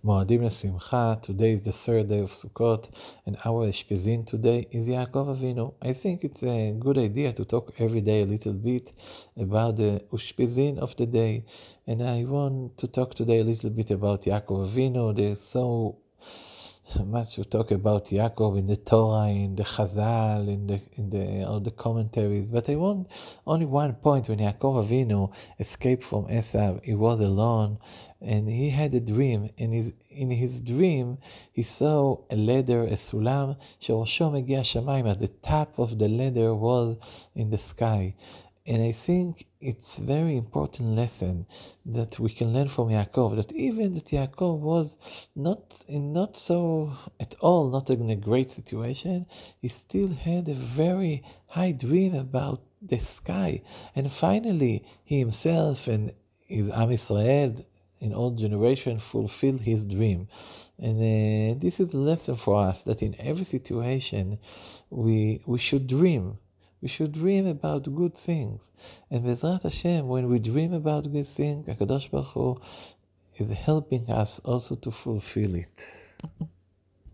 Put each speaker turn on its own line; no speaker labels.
Moadim L'Simcha. Today is the third day of Sukkot, and our Eshpezin today is Yaakov Avinu. I think it's a good idea to talk every day a little bit about the Eshpezin of the day, and I want to talk today a little bit about Yaakov Avinu. There's so much to talk about Yaakov in the Torah, in the Chazal, in all the commentaries. But I want only one point. When Yaakov Avinu escaped from Esav, he was alone, and he had a dream. And in his dream, he saw a ladder, a sulam, שראשו מגיע השמיימה. The top of the ladder was in the sky. And I think it's very important lesson that we can learn from Yaakov, that even that Yaakov was not so at all, not in a great situation, he still had a very high dream about the sky. And finally, he himself and his Am Yisrael in all generation fulfilled his dream. And this is a lesson for us, that in every situation we should dream. We should dream about good things. And Bezrat Hashem, when we dream about good things, HaKadosh Baruch Hu is helping us also to fulfill it.